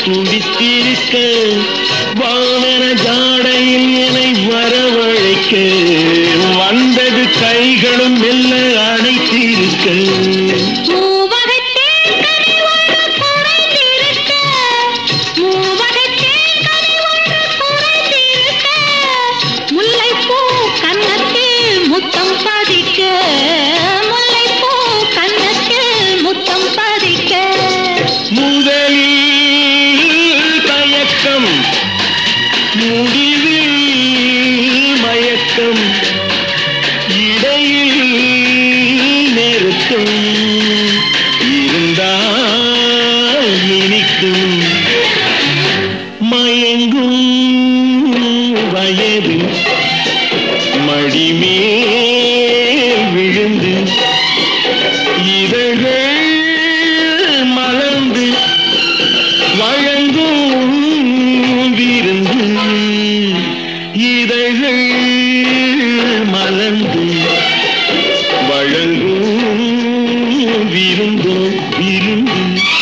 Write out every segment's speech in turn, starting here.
குடித்திருக்க வானர ஜாடையில் என்னை வரவழைக்க வந்தது கைகளும் மெல்ல அணைத்திருக்க முத்தம் பதிக்க முல்லைப்பூ கன்னத்தில் முத்தம் பதிக்க முதலில் தயக்கம் முடிவில் மயக்கம் இடையில் நெருக்கம் இருந்தால் இனிக்கும் மயங்கும் வயது மடிமேல் விழுந்து இதழ்கள் மலர்ந்து வழங்கும் விருந்து இதழ்கள் மலர்ந்து வழங்கும் விருந்து விருந்து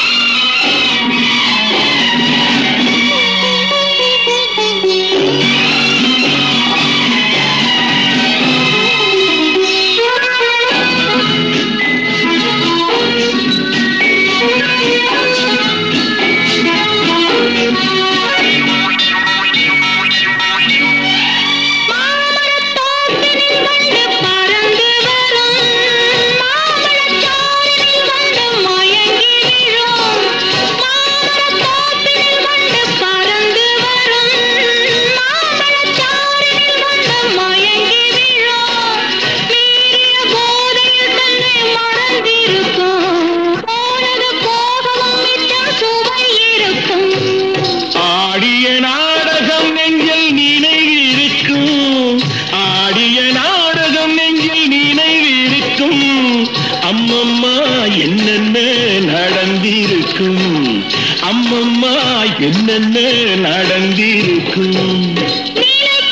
அம்மம்மா என்னென்ன நடந்திருக்கும் அம்மம்மா என்னென்ன நடந்திருக்கும்